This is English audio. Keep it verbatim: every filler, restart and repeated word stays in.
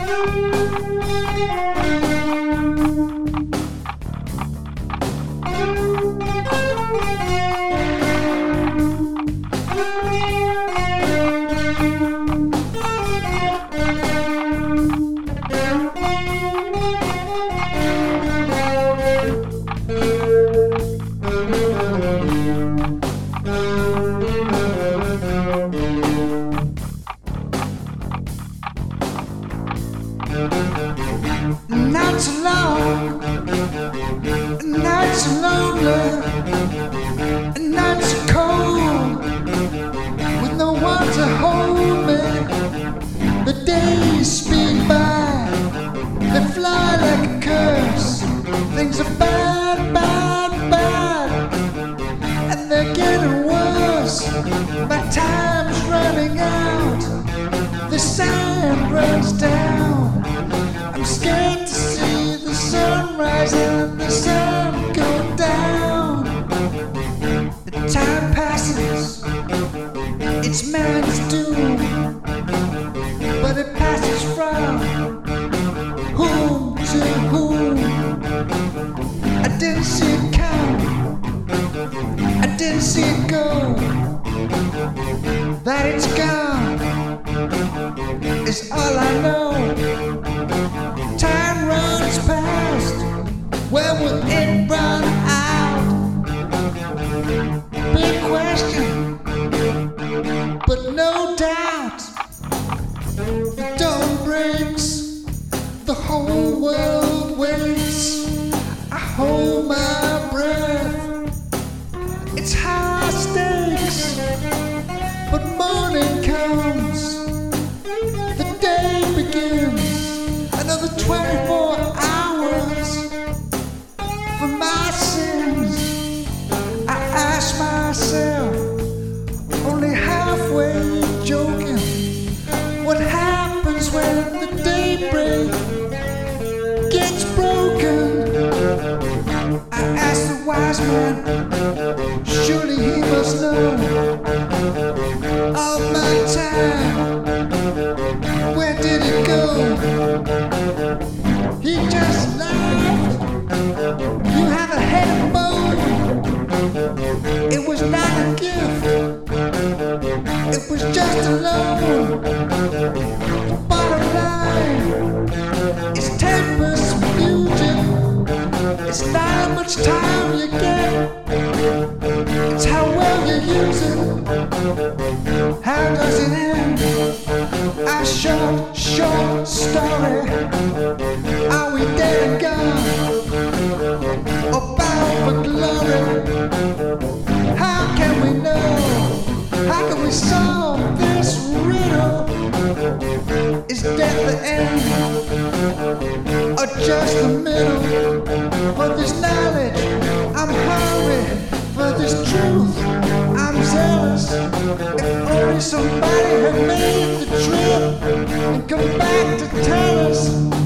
Nights are long, nights are lonely, nights are cold, with no one to hold me. The days speed by, they fly like a curse. Things are bad, bad, bad, and they're getting worse. My time's running out, the sand runs down. I'm scared to see the sunrise and the sun go down. The time passes, it's man's doom, but it passes from whom to whom. I didn't see it come, I didn't see it go. That it's gone is all I know. Time runs past, when will it run out? Big question, but no doubt. The dawn breaks, the whole world waits. I hold my breath, it's high stakes, but morning comes, the day begins. Another twenty-four hours for my sins. I ask myself, only halfway joking, what happens when the daybreak gets broken? I ask the wise man, surely he must know all my time. Where did it go? He just laughed. You have a head of bone. It was not a gift, it was just a loan. Bottom line, it's tempest fusion. It's not how much time you get, it's how well you use it. How does it end? A short, short story. Are we dead and gone, or bound for glory? How can we know? How can we solve this riddle? Is death the end, or just the middle? For this knowledge, I'm hungry. For this truth, I'm zealous. If only somebody had made the trip and come back to tell us